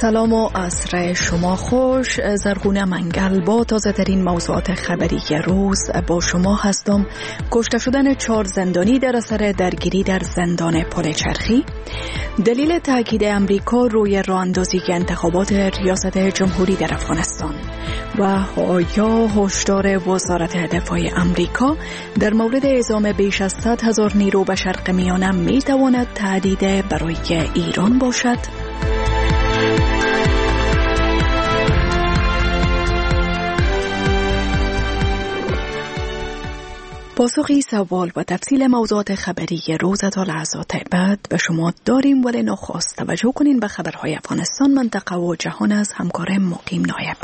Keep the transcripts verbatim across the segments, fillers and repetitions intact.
سلام و عصر شما خوش. زرغونه منگل با تازه ترین موضوعات خبری روز با شما هستم. کشته شدن چهار زندانی در اثر درگیری در زندان پل چرخی، دلیل تاکید امریکا روی راه اندازی انتخابات ریاست جمهوری در افغانستان و آیا هشدار وزارت دفاع امریکا در مورد اعزام بیش از صد هزار نیرو به شرق میانه می تواند تهدید برای ایران باشد؟ پاسخی سوال و تفصیل موضوعات خبری روز تا لحظات بعد به شما داریم، ولی نخست توجه کنین به خبرهای افغانستان، منطقه و جهان از همکارم مقیم نایب.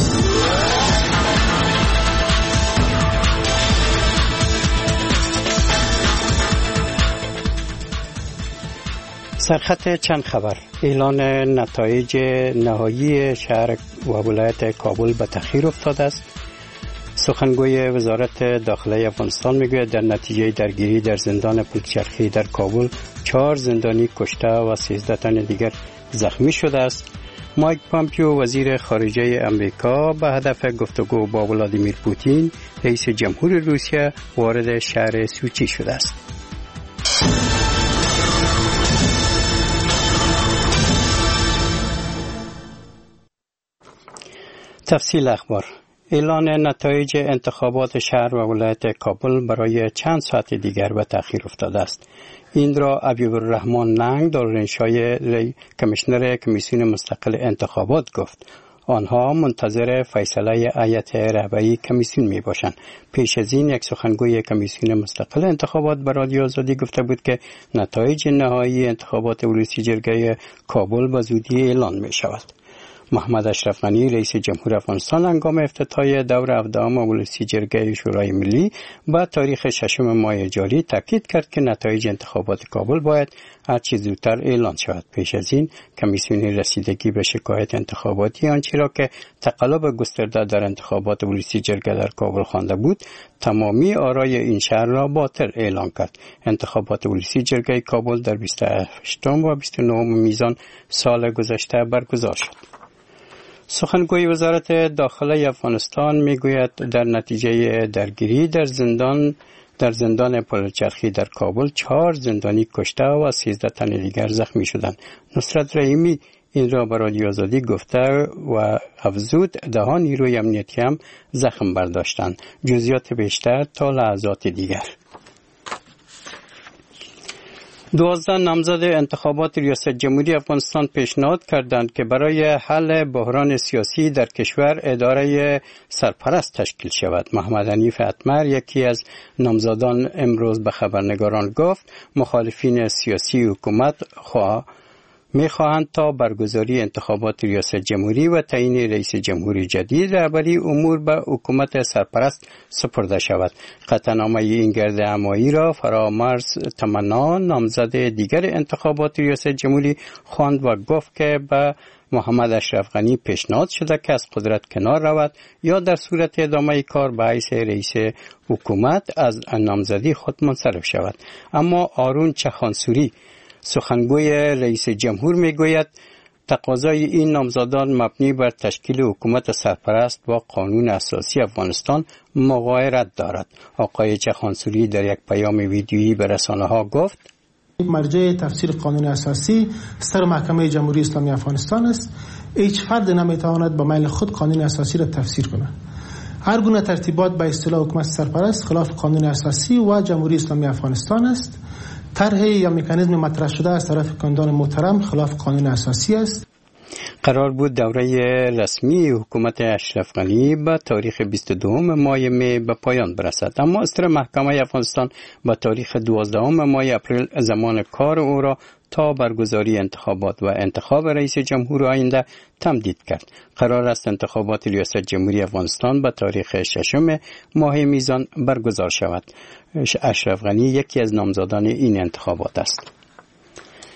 سرخط چند خبر. اعلان نتایج نهایی شهر و ولایت کابل به تأخیر افتاده است. سخنگوی وزارت داخله افغانستان میگوید در نتیجه درگیری در زندان پلچرخی در کابل چهار زندانی کشته و سیزده تن دیگر زخمی شده است. مایک پامپیو وزیر خارجه امریکا به هدف گفتگو با ولادیمیر پوتین رئیس جمهور روسیه وارد شهر سوچی شده است. تفصیل اخبار. اعلان نتایج انتخابات شهر و ولایت کابل برای چند ساعت دیگر به تأخیر افتاده است. این را عبیب الرحمن ننگ دارالانشای کمیشنر کمیسیون مستقل انتخابات گفت. آنها منتظر فیصله هیئت رهبری کمیسیون می باشند. پیش از این یک سخنگوی کمیسیون مستقل انتخابات به رادیو آزادی گفته بود که نتایج نهایی انتخابات ولسی جرگه کابل به زودی اعلان می شود. محمد اشرف غنی رئیس جمهور افغانستان هنگام افتتاح دور هفدهم ولسی جرگه شورای ملی با تاریخ ششم ماه جاری تاکید کرد که نتایج انتخابات کابل باید هرچه زودتر اعلان شود. پیش از این کمیسیون رسیدگی به شکایت انتخاباتی آنچه را که تقلب گسترده در انتخابات ولسی جرگه در کابل خوانده بود تمامی آرای این شهر را باطل اعلان کرد. انتخابات ولسی جرگه کابل در بیست و هشتم و بیست و نهم میزان سال گذشته برگزار شد. سخنگوی وزارت داخله افغانستان میگوید در نتیجه درگیری در زندان در زندان پلچرخی در کابل چهار زندانی کشته و سیزده تن دیگر زخمی شدند. نصرت رحیمی این را به رادیو آزادی گفته و افزود ده نیروی امنیتی هم زخم برداشتند. جزئیات بیشتر تا لحظات دیگر. دوازده نامزد انتخابات ریاست جمهوری افغانستان پیشنهاد کردند که برای حل بحران سیاسی در کشور اداره سرپرست تشکیل شود. محمد حنیف اتمر یکی از نامزدان امروز به خبرنگاران گفت مخالفین سیاسی حکومت خواه می‌خواهند تا برگزاری انتخابات ریاست جمهوری و تعیین رئیس جمهوری جدید رهبری امور به حکومت سرپرست سپرده شود. قطعنامه این گرد همایی را فرامرز تمنا نامزد دیگر انتخابات ریاست جمهوری خواند و گفت که به محمد اشرف غنی پیشنهاد شده که از قدرت کنار رود یا در صورت ادامه کار به حیث رئیس حکومت از نامزدی خود منصرف شود. اما آرون چخانسوری سخنگوی رئیس جمهور میگوید تقاضای این نامزدان مبنی بر تشکیل حکومت سرپرست با قانون اساسی افغانستان مغایرت دارد. آقای چخانسوری در یک پیام ویدیویی به رسانه‌ها گفت مرجع تفسیر قانون اساسی ستر محکمه جمهوری اسلامی افغانستان است. هیچ فرد نمیتواند به میل خود قانون اساسی را تفسیر کند. هر گونه ترتیبات به اصطلاح حکومت سرپرست خلاف قانون اساسی و جمهوری اسلامی افغانستان است. طرح یا مکانیزم مطرح شده از طرف کاندان محترم خلاف قانون اساسی است. قرار بود دوره رسمی حکومت اشرف غنی به تاریخ بیست و دوم ماه می به پایان برسد، اما استر محکمه افغانستان به تاریخ دوازدهم ماه اپریل زمان کار او را تا برگزاری انتخابات و انتخاب رئیس جمهور آینده تمدید کرد. قرار است انتخابات ریاست جمهوری افغانستان به تاریخ ششم ماه میزان برگزار شود. اشرف غنی یکی از نامزدان این انتخابات است.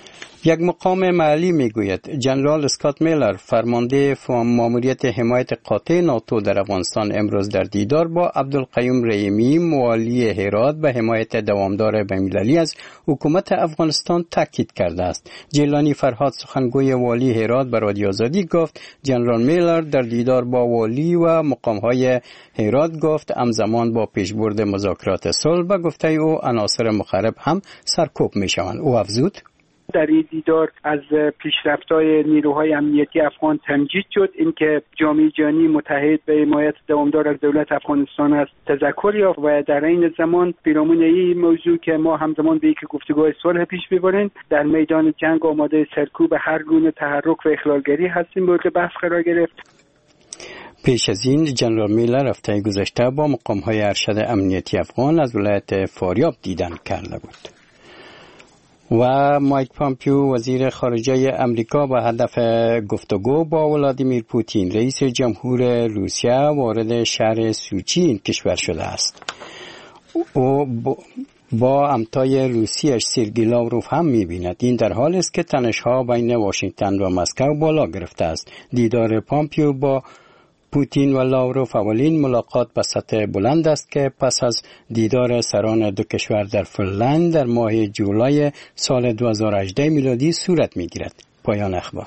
یک مقام محلی میگوید جنرال اسکات میلر فرمانده ماموریت حمایت قاطع ناتو در افغانستان امروز در دیدار با عبدالقیوم رحیمی والی هرات به حمایت دوامدار بین‌المللی از حکومت افغانستان تاکید کرده است. جیلانی فرهاد سخنگوی والی هرات به رادیو آزادی گفت جنرال میلر در دیدار با والی و مقام‌های هرات گفت همزمان با پیشبرد مذاکرات صلح به گفته او عناصر مخرب هم سرکوب میشوند. او افزود در این دیدار از پیشرفت‌های نیروهای امنیتی افغان تمجید شد. اینکه جامعه جهانی متحد به حمایت دوامدار از دولت افغانستان است تذکر یافت و در این زمان پیرامون این موضوع که ما همزمان به یک گفتگوهای صلح پیش ببریم در میدان جنگ آماده سرکوب هر گونه تحرک و اخلالگری هستیم مورد بحث قرار گرفت. پیش از این جنرال میلر هفته گذشته با مقام‌های ارشد امنیتی افغان از ولایت فاریاب دیدن کرده بود. و مایک پامپیو وزیر خارجه امریکا به هدف گفتگو با ولادیمیر پوتین رئیس جمهور روسیه وارد شهر سوچی این کشور شده است. او با همتای روسیش سرگئی لاوروف هم می‌بیند. این در حالی است که تنش‌ها بین واشنگتن و مسکو بالا گرفته است. دیدار پامپیو با پوتین و لاوروف اولین ملاقات به سطح بلند است که پس از دیدار سران دو کشور در فنلند در ماه جولای سال دو هزار و هجده میلادی صورت می‌گیرد. پایان اخبار.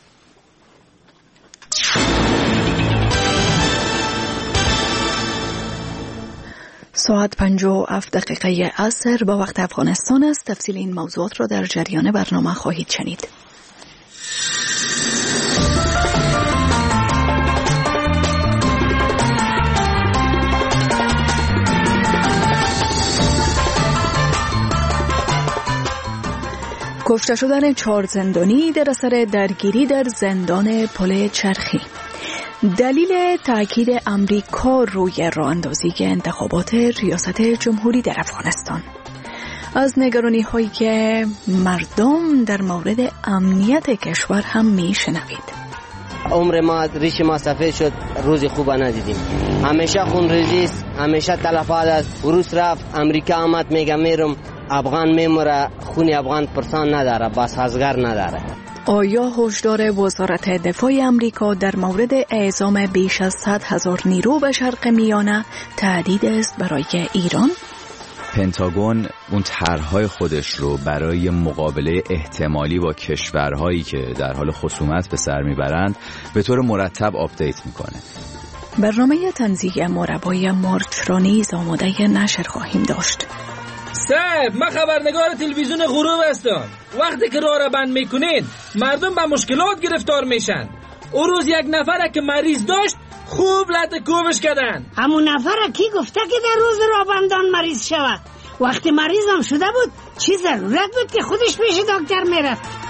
ساعت پنج و هفت دقیقه عصر با وقت افغانستان است. تفصیل این موضوعات را در جریان برنامه خواهید شنید. کشته شدن چهار زندانی در اثر درگیری در زندان پل چرخی. دلیل تاکید امریکا روی راه اندازی انتخابات ریاست جمهوری در افغانستان. از نگرانی هایی که مردم در مورد امنیت کشور هم می شنوید. عمر ما ریش ما سفید شد، روزی خوب ندیدیم. همیشه خون ریزیست، همیشه تلفات است. روس رفت امریکا آمد میگه میرم افغان میموره، خون افغان پرسان نداره، بس ازگر نداره. آیا هشدار وزارت دفاع امریکا در مورد اعزام بیش از صد هزار نیرو به شرق میانه تهدید است برای ایران؟ پنتاگون اون طرح‌های خودش رو برای مقابله احتمالی با کشورهایی که در حال خصومت به سر میبرند به طور مرتب آپدیت میکنه. برنامه تنزیه مربای مارچ را نیز آماده نشر خواهیم داشت. صاحب، من خبرنگار تلویزیون غروب هستم. وقتی که راه را بند میکنین مردم به مشکلات گرفتار میشن. او روز یک نفر که مریض داشت خوب لط کوبش کردن. همون نفر کی گفته که در روز راه بندان مریض شود؟ وقتی مریض هم شده بود چی ضرورت بود که خودش پیش دکتر میرفت؟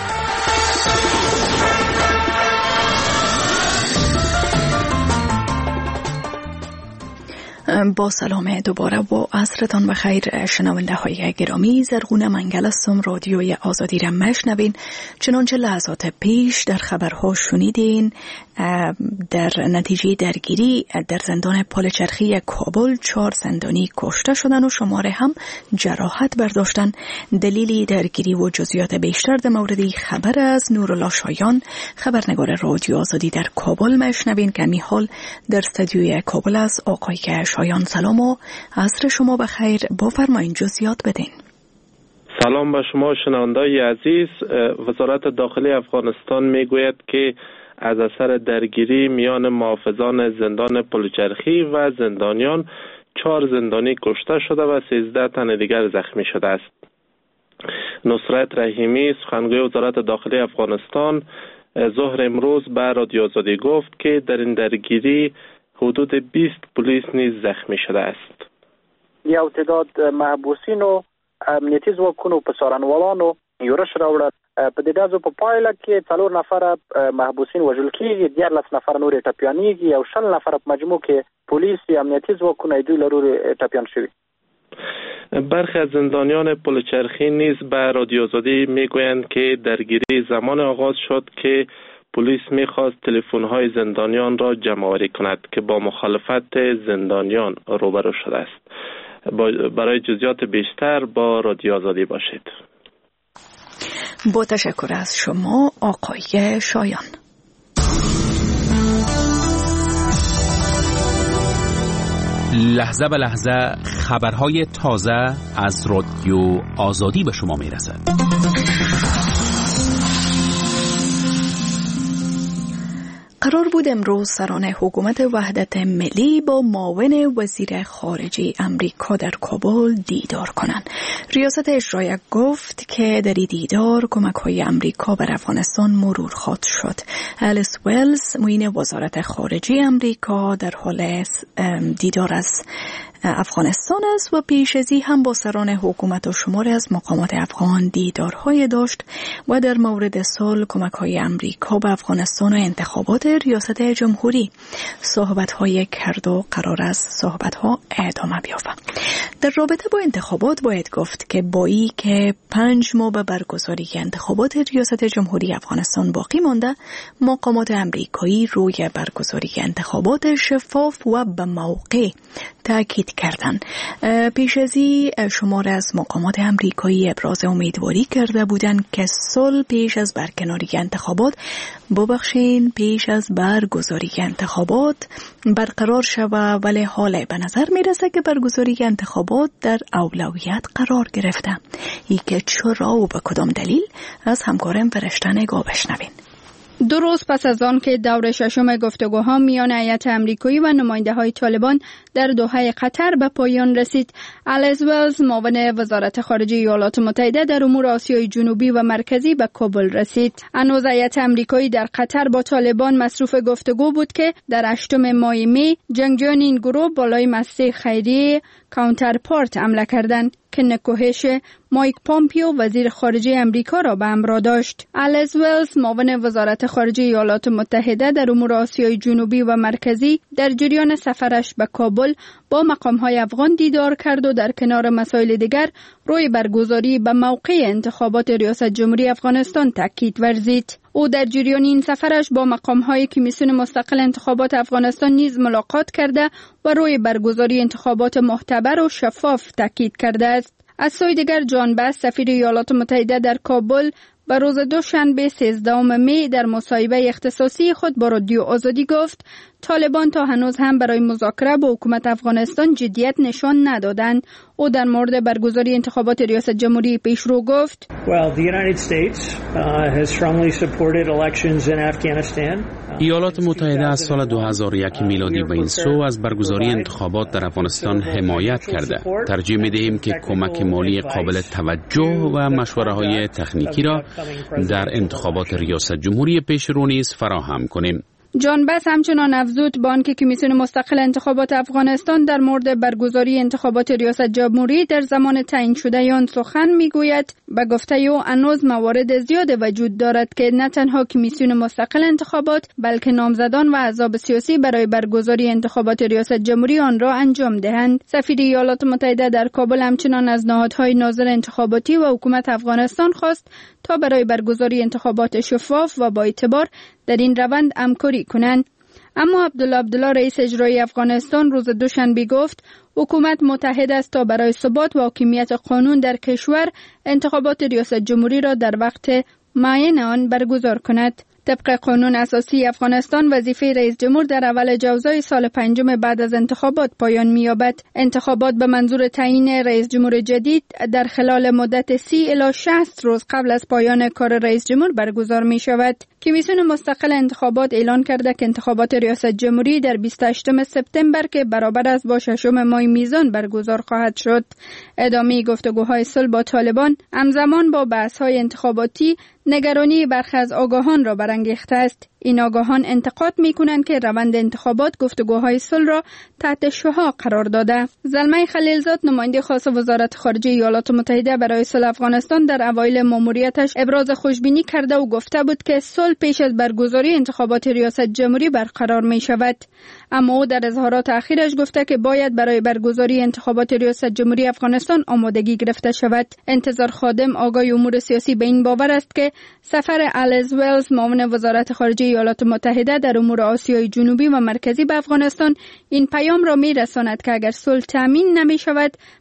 با سلام دوباره و عصرتان بخیر شنونده های گرامی. زرغون منگل هستم. رادیوی آزادی را میشنوین. چنانچه لحظات پیش در خبرها شنیدین در نتیجه درگیری در زندان پل چرخی کابل چهار زندانی کشته شدن و شماره هم جراحت برداشتن. دلیلی درگیری و جزئیات بیشتر در مورد خبر از نورالله شایان خبرنگار رادیو آزادی در کابل میشنوین که می حال در استودیوی کابل است. آقای شایان سلام و عصر شما بخیر. بفرمایید جزئیات بدین. سلام به شما شنونده‌های عزیز. وزارت داخلی افغانستان میگوید که از اثر درگیری میان محافظان زندان پلچرخی و زندانیان چهار زندانی کشته شده و سیزده تن دیگر زخمی شده است. نصرت رحیمی سخنگوی وزارت داخلی افغانستان ظهر امروز به رادیو آزادی گفت که در این درگیری حدود بیست پلیس نیز زخمی شده است. یو تعداد محبوسین و امنیتي ځواکونو په څارنوالانو یورش راوړل. په دې ډزو په پایله کې څلور نفره محبوسین وژل کېږي، دیارلس نفر نورې ټپیانېږي او شل نفره په مجموع کې پولیس یا امنیتي ځواکونه دوی له لورې ټپیان شوي. برخی از زندانیان پلچرخی نیز به رادیو آزادی میگویند که درگیری زمان آغاز شد که پلیس میخواست تلفن‌های زندانیان را جمع‌آوری کند که با مخالفت زندانیان روبرو شده است. برای جزئیات بیشتر با رادیو آزادی باشید. با تشکر از شما آقای شایان. لحظه به لحظه خبرهای تازه از رادیو آزادی به شما میرسد. قرار بود امروز سران حکومت وحدت ملی با معاون وزیر خارجه امریکا در کابل دیدار کنند. ریاست اجرایی گفت که در این دیدار کمک‌های امریکا بر افغانستان مرور خواهد شد. الیس ویلز معین وزارت خارجه امریکا در حال دیدار از افغانستان است و پیش از این هم با سران حکومت و شماری از مقامات افغان دیدارهای داشت و در مورد صلح کمک‌های امریکا به افغانستان و انتخابات ریاست جمهوری صحبت‌های کرد و قرار است صحبت‌ها ادامه بیابد. در رابطه با انتخابات باید گفت که با این که پنج ماه به برگزاری انتخابات ریاست جمهوری افغانستان باقی مانده، مقامات امریکایی روی برگزاری انتخابات شفاف و به موقع تاکید کردند. پیش از این شمار از مقامات امریکایی ابراز امیدواری کرده بودند که صلح پیش از برکناری انتخابات ببخشین پیش از برگزاری انتخابات برقرار شود، ولی حالا به نظر میرسه که برگزاری انتخابات در اولویت قرار گرفته. ای که چرا و به کدام دلیل از همکارم فرشته نگاه بشنوین. دو روز پس از آن که دور ششم گفتگوها میان هیئت امریکایی و نماینده‌های طالبان در دوحه قطر به پایان رسید، الیس ویلز معاون وزارت خارجه ایالات متحده در امور آسیای جنوبی و مرکزی به کابل رسید. هنوز هیئت امریکایی در قطر با طالبان مصروف گفتگو بود که در هشتم ماه می جنگجویان این گروه بالای مؤسسه خیریه کانترپارت حمله کردند که نکوهش مایک پامپیو وزیر خارجه امریکا را به همراه داشت. الیس ویلز معاون وزارت خارجه ایالات متحده در امور آسیای جنوبی و مرکزی در جریان سفرش به کابل با مقام‌های افغان دیدار کرد و در کنار مسائل دیگر روی برگزاری به موقع انتخابات ریاست جمهوری افغانستان تاکید ورزید. او در جریان این سفرش با مقام‌های کمیسیون مستقل انتخابات افغانستان نیز ملاقات کرده و روی برگزاری انتخابات معتبر و شفاف تاکید کرده است. از سوی دیگر جان بس سفیر ایالات متحده در کابل به روز دوشنبه سیزدهم می در مصاحبه اختصاصی خود با رادیو آزادی گفت طالبان تا هنوز هم برای مذاکره با حکومت افغانستان جدیت نشان ندادند. او در مورد برگزاری انتخابات ریاست جمهوری پیشرو گفت well, the United States uh, has strongly supported elections in Afghanistan. ایالات متحده از سال دو هزار و یک میلادی به این سو از برگزاری انتخابات در افغانستان حمایت کرده. ترجیح می‌دهیم که کمک مالی قابل توجه و مشوره‌های تکنیکی را در انتخابات ریاست جمهوری پیشرو نیز فراهم کنیم. جان بس همچنان افزود با آنکه کمیسیون مستقل انتخابات افغانستان در مورد برگزاری انتخابات ریاست جمهوری در زمان تعیین شده آن سخن میگوید، به گفته او هنوز موارد زیاد وجود دارد که نه تنها کمیسیون مستقل انتخابات بلکه نامزدان و احزاب سیاسی برای برگزاری انتخابات ریاست جمهوری آن را انجام دهند. سفیر ایالات متحده در کابل همچنان از نهادهای ناظر انتخاباتی و حکومت افغانستان خواست تا برای برگزاری انتخابات شفاف و با اعتبار در این روند همکاری کنند. اما عبدالله عبدالله رئیس اجرایی افغانستان روز دوشنبه گفت حکومت متحد است تا برای ثبات و حاکمیت قانون در کشور انتخابات ریاست جمهوری را در وقت معین آن برگزار کند. طبق قانون اساسی افغانستان وظیفه رئیس جمهور در اول جوزای سال پنجم بعد از انتخابات پایان می‌یابد. انتخابات به منظور تعیین رئیس جمهور جدید در خلال مدت سی الی شصت روز قبل از پایان کار رئیس جمهور برگزار می‌شود. کمیسیون مستقل انتخابات اعلان کرده که انتخابات ریاست جمهوری در بیست و هشتم سپتامبر که برابر است با ششم ماه میزان برگزار خواهد شد. ادامه گفتگوهای صلح با طالبان همزمان با بحث‌های انتخاباتی نگرانی برخی از آگاهان را برانگیخته است. این آگاهان انتقاد می‌کنند که روند انتخابات گفتگوهای صلح را تحت شعاع قرار داده. زلمه خلیلزاد نماینده خاص وزارت خارجه ایالات متحده برای صلح افغانستان در اوایل ماموریتش ابراز خوشبینی کرده و گفته بود که صلح پیش از برگزاری انتخابات ریاست جمهوری برقرار می‌شود. اما او در اظهارات اخیرش گفته که باید برای برگزاری انتخابات ریاست جمهوری افغانستان آمادگی گرفته شود. انتظار خادم آگاه امور سیاسی به این باور است که سفر الیس ویلز معاون وزارت خارجه ایالات متحده در امور آسیای جنوبی و مرکزی به افغانستان این پیام را می‌رساند که اگر صلح تامین نمی‌شود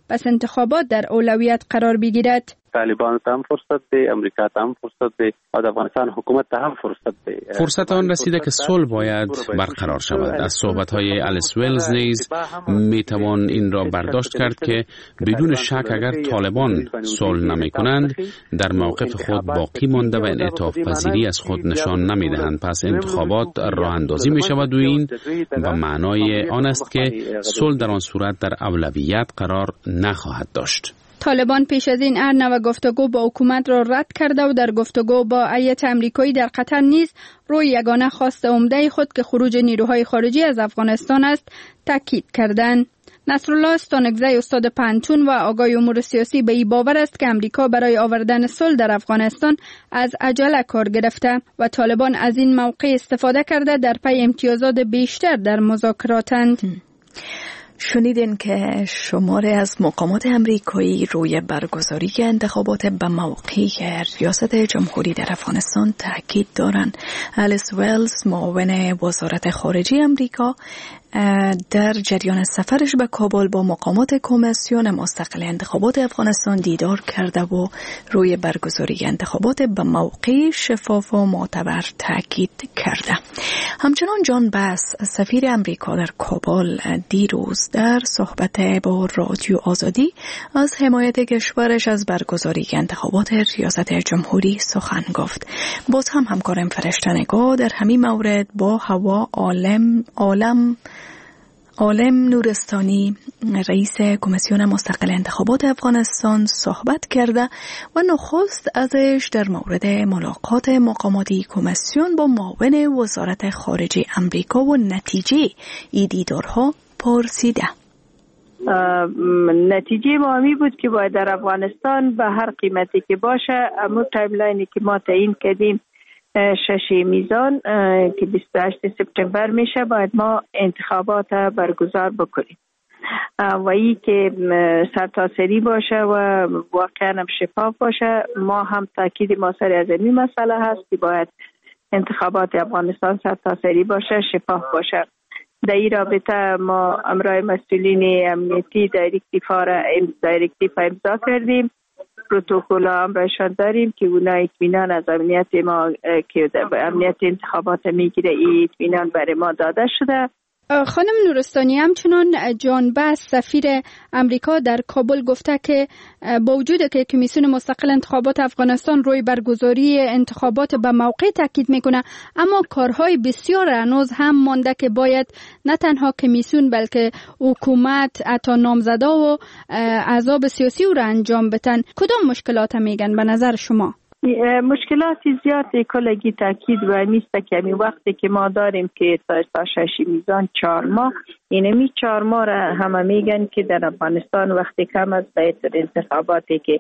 پس انتخابات در اولویت قرار بگیرد. طالبان ته هم فرصت دی، امریکا ته هم فرصت دی او د افغانستان حکومت ته هم فرصت دی. فرصت آن رسیده که صلح باید برقرار شود. از صحبت‌های الیس ویلز نیز میتوان این را برداشت کرد که بدون شک اگر طالبان صلح نمی‌کنند در موقف خود باقی مانده و انعطاف پذیری از خود نشان نمی‌دهند. پس انتخابات راه اندازی می‌شود و این به معنای آن است که صلح در آن صورت در اولویت قرار نخواهد داشت. طالبان پیش از این ارنه و گفتگو با حکومت را رد کرده و در گفتگو با هیئت آمریکایی در قطر نیز روی یگانه خواست عمده خود که خروج نیروهای خارجی از افغانستان است تاکید کردند. نصرالله استانکزی استاد پانتون و آگاه امور سیاسی به این باور است که امریکا برای آوردن صلح در افغانستان از عجله کار گرفته و طالبان از این موقع استفاده کرده در پی امتیازات بیشتر در مذاکراتند. شنیدین که شماری از مقامات امریکایی روی برگزاری انتخابات به موقع ریاست جمهوری در افغانستان تاکید دارند. الیس ویلز معاون وزارت خارجه امریکا در جریان سفرش به کابل با مقامات کمیسیون مستقل انتخابات افغانستان دیدار کرده و روی برگزاری انتخابات به موقع شفاف و معتبر تاکید کرده. همچنان جان باس سفیر امریکا در کابل دیروز در صحبت با رادیو آزادی از حمایت کشورش از برگزاری انتخابات ریاست جمهوری سخن گفت. باز هم همکارم فرشته‌نگار در همین مورد با هوا عالم عالم عالم نورستانی رئیس کمیسیون مستقل انتخابات افغانستان صحبت کرده و نخست ازش در مورد ملاقات مقاماتی کمیسیون با معاون وزارت خارجه امریکا و نتیجه این دیدارها پرسیده. نتیجه ما همی بود که باید در افغانستان به هر قیمتی که باشه امور تایملاینی که ما تعیین کردیم شش میزان که بیست و هشت سپتامبر میشه باید ما انتخابات برگزار بکنیم و این که سرتاسری باشه و واقعا هم شفاف باشه. ما هم تاکید ما سر از این مسئله هست که باید انتخابات افغانستان سرتاسری باشه، شفاف باشه. در این رابطه ما امرای مسئولین امنیتی دایرکتیو امضا کردیم، پروتکل هم رایشان داریم که اونا اطمینان از امنیت ما که امنیت انتخابات میگیره این اطمینان برای ما داده شده. خانم نورستانی همچنان جان باس سفیر امریکا در کابل گفته که با وجود که کمیسیون مستقل انتخابات افغانستان روی برگزاری انتخابات به موقع تاکید میکنه اما کارهای بسیار هنوز هم مانده که باید نه تنها کمیسیون بلکه حکومت حتی نامزدا و احزاب سیاسی او را انجام بدن. کدام مشکلات میگن به نظر شما؟ مشکلات زیادی کلگی تاکید و نیست که می وقتی که ما داریم که تا شش میزان چهار ماه اینمی چهار ماه را همه میگن که در افغانستان وقتی کم از بهتر انتخاباتی که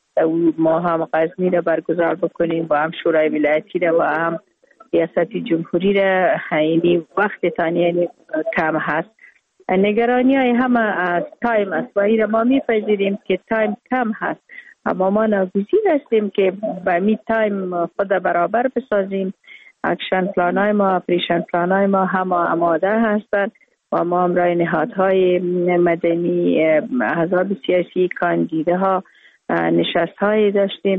ما هم غزنی را برگزار بکنیم و هم شورای ولایتی را و هم ریاست جمهوری را اینی وقت تانی کم هست. نگرانی های همه از تایم است و این را ما میپذیریم که تایم کم هست اما ما ناگزیر هستیم که به می تایم خود برابر بسازیم. اکشن پلان های ما، اپریشن پلان های ما همه آماده هستند و ما هم رای نهادهای مدنی، احزاب سیاسی، کاندیده ها نشست های داشتیم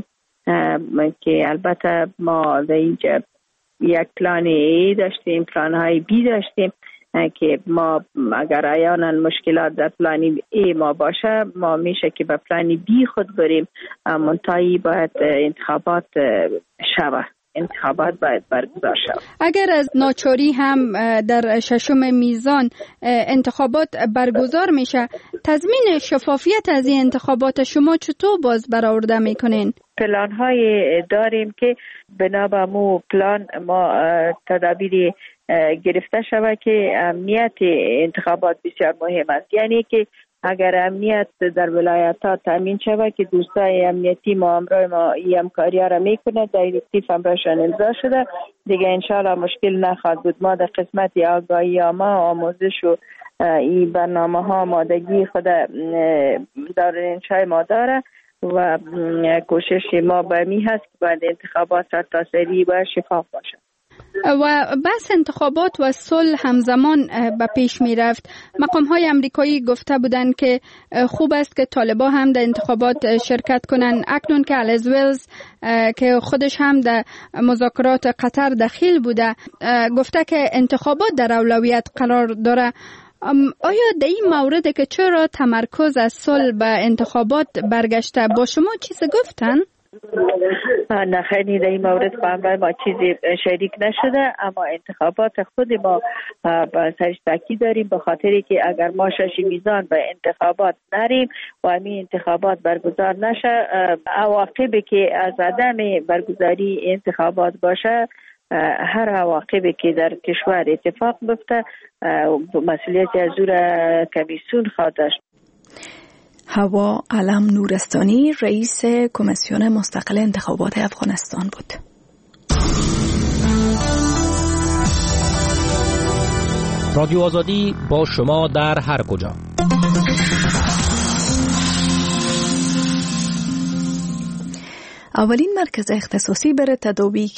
که البته ما در اینجا یک پلان ای داشتیم، پلان های بی داشتیم که ما اگر عیانا مشکلات در پلانی ای ما باشه ما میشه که به پلانی بی خود بریم. منتهی باید انتخابات شود، انتخابات باید برگزار شود. اگر از ناچاری هم در ششم میزان انتخابات برگزار میشه تضمین شفافیت از این انتخابات شما چطور باز برآورده میکنین؟ پلان های داریم که بنابرای پلان ما تدابیر گرفته شود که امنیت انتخابات بسیار مهم است. یعنی که اگر امنیت در ولایت ها تامین شود که دوستای امنیتی ما همراه ما این همکاری ها را میکنه، دایرکتیو همراهشان امضا شده دیگه انشاءالله مشکل نخواهد بود. ما در قسمت آگاهی ما آموزش و این برنامه ها آمادگی خود دارنشای ما داره و کوشش ما به می هست که باید انتخابات سرتاسری و شفاف باشه. و بحث انتخابات و صلح همزمان به پیش می رفت. مقام های امریکایی گفته بودند که خوب است که طالبان هم در انتخابات شرکت کنند. اکنون که الیس ویلز که خودش هم در مذاکرات قطر دخیل بوده گفته که انتخابات در اولویت قرار داره. آیا در این مورد که چرا تمرکز از صلح به انتخابات برگشته با شما چیز گفتن؟ نه خیلی در این مورد با ما چیزی شریک نشده، اما انتخابات خود ما با سرش تاکید داریم به خاطری که اگر ما شش میزان به انتخابات نریم و همین انتخابات برگزار نشه، عواقبی که از عدم برگزاری انتخابات باشه، هر عواقبی که در کشور اتفاق بیفته مسئولیت از او را کمیسیون خواهد داشت. هوا علم نورستانی رئیس کمیسیون مستقل انتخابات افغانستان بود. رادیو آزادی با شما در هر کجا. اولین مرکز اختصاصی برای تداوی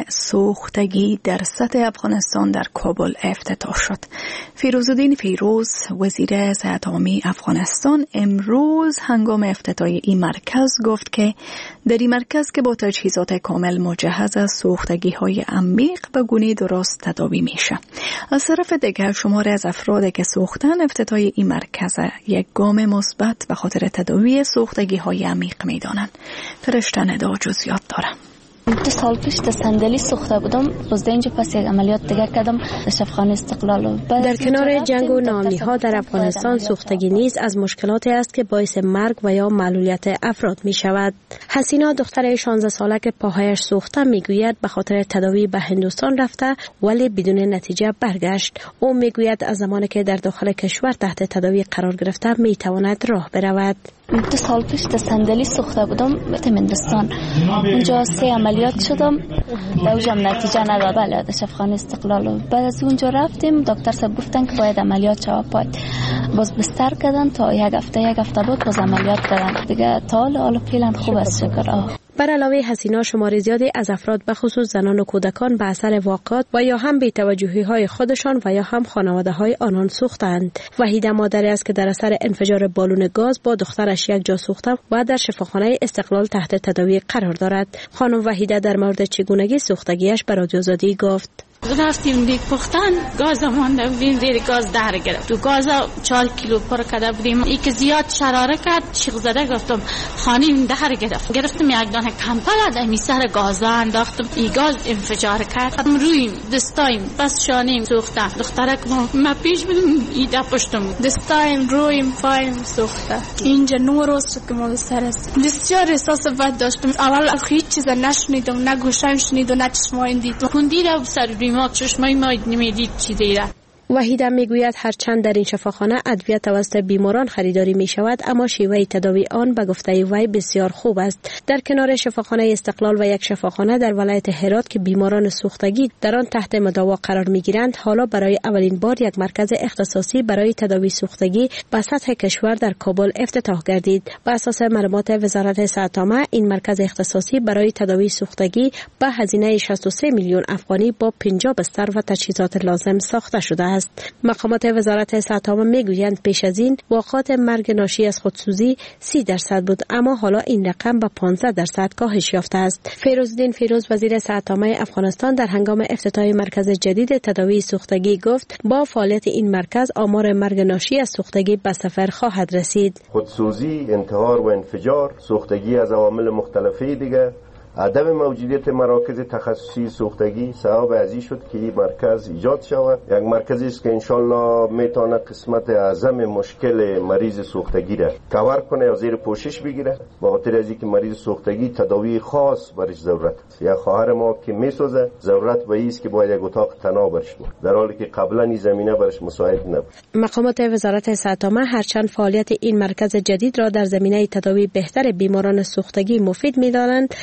سوختگی در سطح افغانستان در کابل افتتاح شد. فیروزالدین فیروز وزیر صحت عامه افغانستان امروز هنگام افتتاح این مرکز گفت که در این مرکز که با تجهیزات کامل مجهز از سوختگی های عمیق و گونه درست تداوی میشه. از طرف دیگر شمار از افراد که سوختن افتتاح این مرکز یک گام مثبت به خاطر تداوی سوختگی های عمیق میدانند. فرشتن جزئیات دارم. دو سال پیش در صندلی سوخته بودم، باز اینجا پس یک عملیات دیگر کردم در شفاخانه استقلال. در کنار جنگ و ناامنی ها در افغانستان سوختگی نیز از مشکلاتی است که باعث مرگ و یا معلولیت افراد می شود. حسینا دختر شانزده ساله که پاهایش سوخته می گوید به خاطر تداوی به هندوستان رفته ولی بدون نتیجه برگشت. او می گوید از زمانی که در داخل کشور تحت تداوی قرار گرفته می تواند راه برود. دو سال پیش در صندلی سوخته بودم به هندوستان. اونجا سه عملیات شدم، اوجم نتیجه نداد. بله در شفاخانه استقلال. بعد از اونجا رفتیم، دکتر صاحب گفتن که باید عملیات شود پای. باز بستر کردن تا یک هفته یک هفته بود باز عملیات کردن. دیگه تا حالا حالا فعلا خوب است شکر. بر علاوه حسینا شمار زیادی از افراد به خصوص زنان و کودکان به اثر واقعات و یا هم بی‌توجهی های خودشان و یا هم خانواده های آنان سوختند. وحیده مادری است که در اثر انفجار بالون گاز با دخترش یک جا سوخته و در شفاخانه استقلال تحت تداوی قرار دارد. خانم وحیده در مورد چگونگی سوختگیش به رادیو آزادی گفت: رفتیم دیگ پختن، گاز مانده بودیم زیر گاز در گرفت. تو گاز چهار کیلو پر کرده بودیم. ای که زیاد شراره کرد شیخ زده گفتم خانیم در گرفت. گرفتم یک دانه کمپل از سر گاز انداختم. ای گاز انفجار کرد. رویم دستایم بس شانیم سوخته. دخترک ما پیش بودیم ایده پشتم. دستایم رویم پایم سوخته. اینجا نو روز که ما سر است. بسیار احساس بد داشتم. اول هیچ چیز نشنیدم، نه گوشم شنید و نه چشمایم دید. خوندیدم سر ما چشمای ما نمیدید چی دیره. وحیده میگوید هرچند در این شفاخانه ادویه توسط بیماران خریداری می شود اما شیوه تداوی آن به گفته وی بسیار خوب است. در کنار شفاخانه استقلال و یک شفاخانه در ولایت هرات که بیماران سوختگی در آن تحت مداوا قرار می گیرند، حالا برای اولین بار یک مرکز اختصاصی برای تداوی سوختگی به سطح کشور در کابل افتتاح گردید. بر اساس معلومات وزارت صحت عامه این مرکز اختصاصی برای تداوی سوختگی به هزینه شصت و سه میلیون افغانی با پنجاه بستر و تجهیزات لازم ساخته شده است. مقامات وزارت صحت عامه میگویند پیش از این واقعات مرگ ناشی از خودسوزی سی درصد بود اما حالا این رقم به پانزده درصد کاهش یافته است. فیروزالدین فیروز وزیر صحت عامه افغانستان در هنگام افتتاح مرکز جدید تداوی سوختگی گفت با فعالیت این مرکز آمار مرگ ناشی از سوختگی به صفر خواهد رسید. خودسوزی، انتحار و انفجار، سوختگی از عوامل مختلفی دیگه، عدم موجودیت مراکز تخصصی سوختگی سبب ازی شد که این مرکز ایجاد شود. یک مرکزی است که انشالله میتونه قسمت اعظم مشکل مریض سوختگی را کاور کنه یا زیر پوشش بگیره، با خاطر از اینکه مریض سوختگی تداوی خاص برش ضرورت است. یا خواهر ما که میسوزه ضرورت به این است که باید یک اتاق تنها برش بود، در حالی که قبلا این زمینه برش مساعد نبود. مقامات وزارت صحت عامه هرچند فعالیت این مرکز جدید را در زمینه تداوی بهتر بیماران سوختگی مفید می‌دانند اما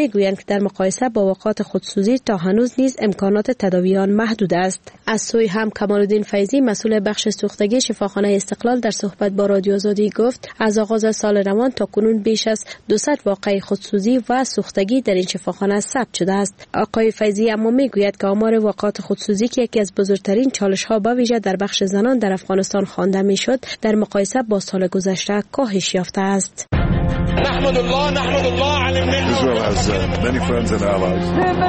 میگویند که در مقایسه با واقعات خودسوزی تا هنوز نیز امکانات تداوی آن محدود است. از سوی هم کمال الدین فیضی مسئول بخش سوختگی شفاخانه استقلال در صحبت با رادیو آزادی گفت از آغاز سال روان تا کنون بیش از دویست واقعه خودسوزی و سوختگی در این شفاخانه ثبت شده است. آقای فیضی اما میگوید که آمار واقعات خودسوزی که یکی از بزرگترین چالش ها به ویژه در بخش زنان در افغانستان خوانده میشد در مقایسه با سال گذشته کاهش یافته است. نحمد الله نحمد الله على النعمة. Israel has uh, many friends and allies.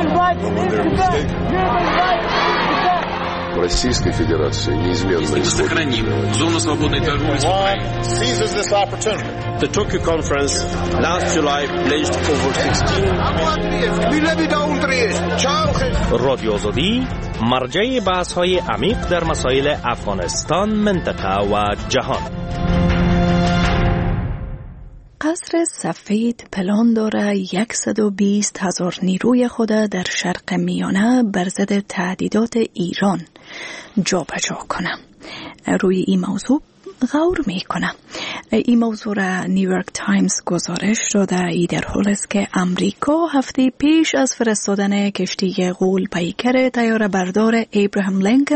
Российской Федерации неизменно сохраним зону свободной торговли с Украиной. Seizes this opportunity. The Tokyo conference last July pledged over sixteen رادیو آزادی مرجع بحث‌های عمیق در مسائل افغانستان، منطقه و جهان. قصر سفید پلان داره صد و بیست هزار نیروی خود در شرق میانه بر ضد تهدیدات ایران جابجا کنه. روی این موضوع غور میکنه. این موضوع را نیویورک تایمز گزارش داده. ای در حال است که امریکا هفته پیش از فرستادن کشتی غول پیکر طیاره بردار ابراهام لینکن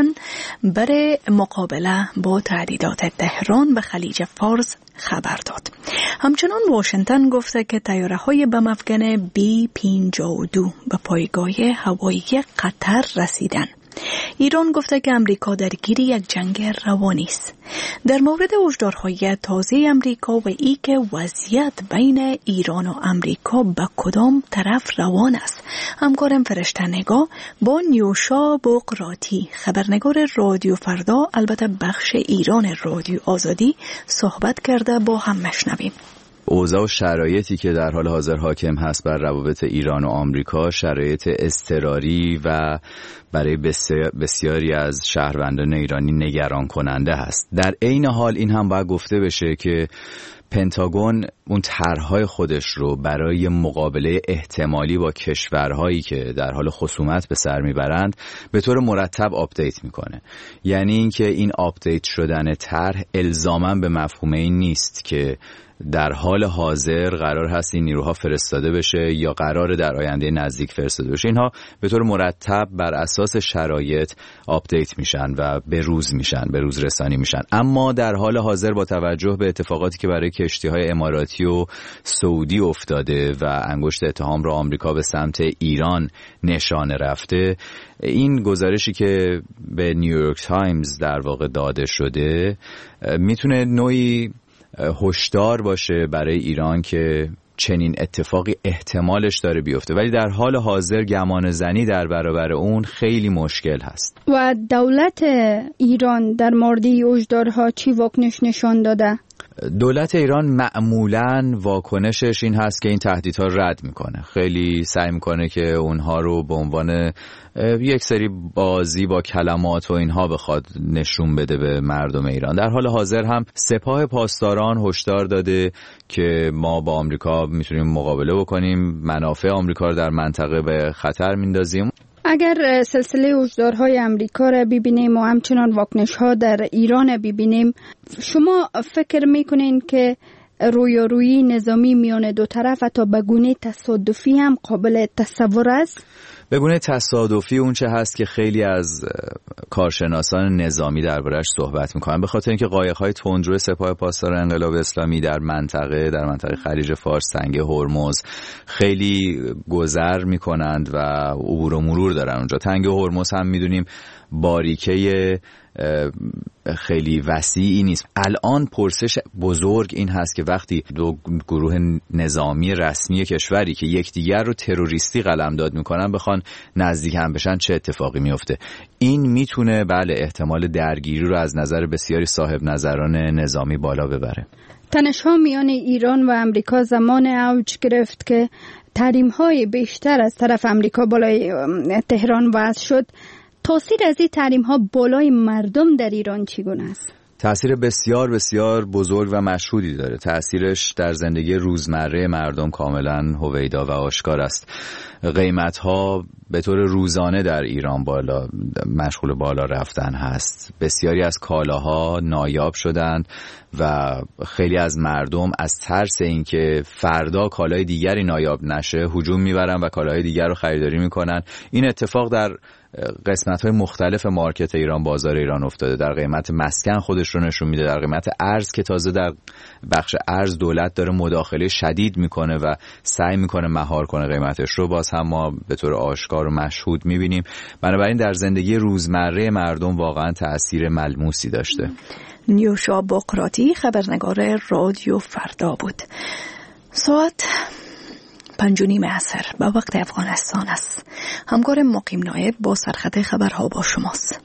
برای مقابله با تهدیدات تهران به خلیج فارس خبر داد. همچنان واشنگتن گفته که طیاره‌های بم افغان بی پنجاه و دو به پایگاه هوایی قطر رسیدن. ایران گفته که امریکا درگیر یک جنگ روانی است. در مورد هشدارهای تازه امریکا و ای که وضعیت بین ایران و امریکا به کدام طرف روان است، همکارم فرشته نگاه با نیوشا بقراتی خبرنگار رادیو فردا البته بخش ایران رادیو آزادی صحبت کرده، با هم مشنویم. اوضاع و شرایطی که در حال حاضر حاکم هست بر روابط ایران و آمریکا شرایط اضطراری و برای بسیاری از شهروندان ایرانی نگران کننده هست. در عین حال این هم باید گفته بشه که پنتاگون اون طرح‌های خودش رو برای مقابله احتمالی با کشورهایی که در حال خصومت به سر میبرند به طور مرتب آپدیت میکنه. یعنی اینکه این آپدیت شدن طرح الزاماً به مفهوم این نیست که در حال حاضر قرار هست این نیروها فرستاده بشه یا قرار در آینده نزدیک فرستاده بشه. اینها به طور مرتب بر اساس شرایط آپدیت میشن و به روز میشن، به روز رسانی میشن. اما در حال حاضر با توجه به اتفاقاتی که برای کشتی‌های اماراتی و سعودی افتاده و انگشت اتهام را آمریکا به سمت ایران نشانه رفته، این گزارشی که به نیویورک تایمز در واقع داده شده میتونه نوعی هشدار باشه برای ایران که چنین اتفاقی احتمالش داره بیفته، ولی در حال حاضر گمان زنی در برابر اون خیلی مشکل هست. و دولت ایران در مورد هشدارها چی واکنش نشان داده؟ دولت ایران معمولاً واکنشش این هست که این تهدیدها رد میکنه. خیلی سعی میکنه که اونها رو به عنوان یک سری بازی با کلمات و اینها بخواد نشون بده به مردم ایران. در حال حاضر هم سپاه پاسداران هشدار داده که ما با آمریکا میتونیم مقابله بکنیم، منافع آمریکا رو در منطقه به خطر میندازیم. اگر سلسله هشدارهای امریکا را ببینیم و همچنان واکنش‌ها در ایران ببینیم، شما فکر میکنین که رویارویی نظامی میان دو طرف حتی به گونه تصادفی هم قابل تصور است؟ به گونه تصادفی اون چه هست که خیلی از کارشناسان نظامی دربارش صحبت میکنن، به خاطر اینکه قایق‌های تندرو سپاه پاسدار انقلاب اسلامی در منطقه در منطقه خلیج فارس، تنگه هرمز خیلی گذر میکنند و عبور و مرور دارن اونجا. تنگه هرمز هم میدونیم باریکه خیلی وسیعی نیست. الان پرسش بزرگ این هست که وقتی دو گروه نظامی رسمی کشوری که یکدیگر رو تروریستی قلمداد میکنن بخوان نزدیک هم بشن چه اتفاقی میفته؟ این میتونه بله احتمال درگیری رو از نظر بسیاری صاحب نظران نظامی بالا ببره. تنش‌ها میان ایران و امریکا زمان اوج گرفت که تحریم‌های بیشتر از طرف امریکا بالای تهران وضع شد. تاثیر از این تحریم‌ها بالای مردم در ایران چگونه است؟ تأثیر بسیار بسیار بزرگ و مشهودی داره. تأثیرش در زندگی روزمره مردم کاملا هویدا و آشکار است. قیمت‌ها به طور روزانه در ایران بالا مشغول بالا رفتن هست. بسیاری از کالاها نایاب شدند و خیلی از مردم از ترس اینکه فردا کالای دیگری نایاب نشه هجوم میبرن و کالاهای دیگر رو خریداری میکنن. این اتفاق در قسمت‌های مختلف مارکت ایران، بازار ایران افتاده. در قیمت مسکن خودش رو نشون میده، در قیمت ارز که تازه در بخش ارز دولت داره مداخله شدید میکنه و سعی میکنه مهار کنه قیمتش رو، باز هم ما به طور آشکار و مشهود میبینیم. بنابراین در زندگی روزمره مردم واقعا تأثیر ملموسی داشته. نیوشا بقراتی خبرنگار رادیو فردا بود. ساعت پنج و نیم عصر به وقت افغانستان است. همکار مقیم نایب با سرخط خبرها با شماست.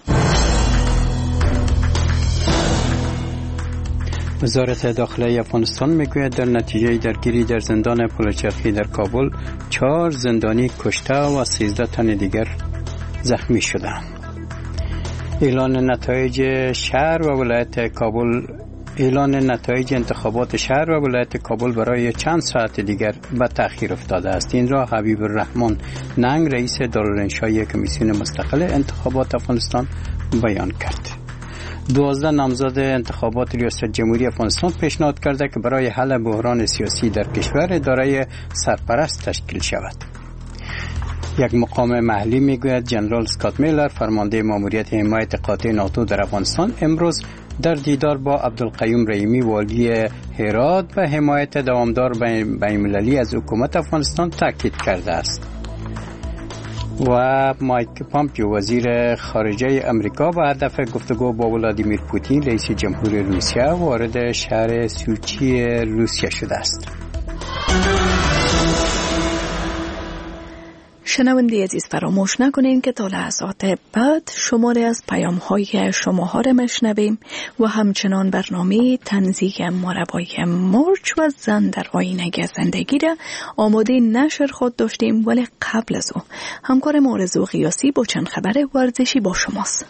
وزارت داخلی افغانستان میگوید در نتیجه درگیری در زندان پلچرخی در کابل چهار زندانی کشته و سیزده تن دیگر زخمی شدند. اعلان نتایج شهر و ولایت کابل اعلان نتایج انتخابات شهر و ولایت کابل برای چند ساعت دیگر به تأخیر افتاده است. این را حبیب الرحمن ننگ رئیس دارالانشای کمیسیون مستقل انتخابات افغانستان بیان کرد. دوازده نامزد انتخابات ریاست جمهوری افغانستان پیشنهاد کرده که برای حل بحران سیاسی در کشور اداره سرپرست تشکیل شود. یک مقام محلی میگوید جنرال اسکات میلر فرمانده ماموریت حمایت قاطع ناتو در افغانستان امروز در دیدار با عبدالقیوم رحیمی والی هرات به حمایت دوامدار بین‌المللی از حکومت افغانستان تاکید کرده است. و مایک پامپیو وزیر خارجه امریکا به هدف گفتگو با ولادیمیر پوتین رئیس جمهوری روسیه وارد شهر سوچی روسیه شده است. شنونده عزیز فراموش نکنین که تا لحظات بعد شماره از پیام های شما را مشنویم و همچنان برنامه تنزیه مربای مرچ و زن در آینه زندگی را آماده نشر خود داشتیم، ولی قبل از او همکار مورزو قیاسی با چند خبر ورزشی با شماست.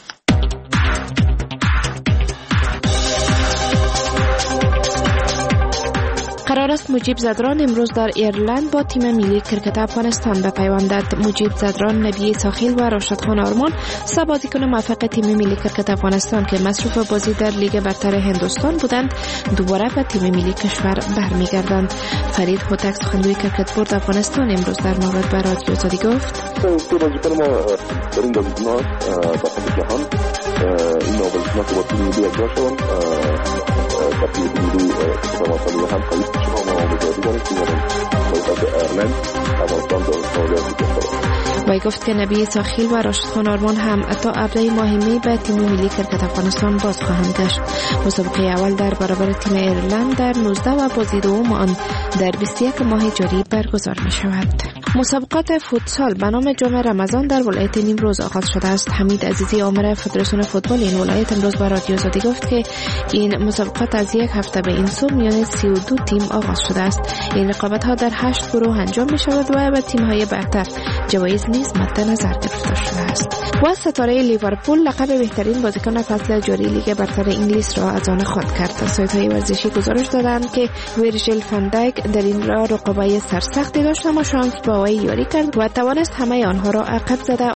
قرار است مجیب زدران امروز در ایرلند با تیم ملی کرکت افغانستان بپیوندد. مجیب زدران، نبی ساخیل و راشد خان آرمان سه بازیکن موفق تیم ملی کرکت افغانستان که مصروف بازی در لیگ برتر هندوستان بودند دوباره به تیم ملی کشور برمیگردند. فرید هوتک سخنگوی کرکت بورد افغانستان امروز در مورد به رادیو آزادی گفت: این بازیکن ما در این بازیکن‌ها با خط جهان این بازیکن‌ها که با تیم ملی اجرا شدن با تیم ملی افغانستان هم خواهید شما ما مجازی داریم که در ایرلند افغانستان در وی گفت که نبی ساخیل و راشد خان آرمان هم تا ابری ماه می به تیم ملی کرکت افغانستان باز خواهند گشت. مسابقه اول در برابر تیم ایرلند در نوزده و بازی دوم آن در بیست و یک ماه جاری برگزار می شود. مسابقات فوتسال به نام جام رمضان در ولایت نیمروز آغاز شده است. حمید عزیزی آمر فدراسیون فوتبال این ولایت امروز به رادیو آزادی گفت که این مسابقات از یک هفته به این سو میان سی و دو تیم آغاز شده است. این رقابت ها در هشت گروه انجام می شود و به تیم های برتر جوایز نیز مد نظر گرفته شده است. و ستاره لیورپول لقب بهترین بازیکن فصل جاری لیگ برتر انگلیس را از آن خود کرد. سایت های ورزشی گزارش دادند که ویرجیل فان دایک در این راه رقابای سرسختی داشت اما شانس با وی یاری کرد و توانست همه آنها را عقب زده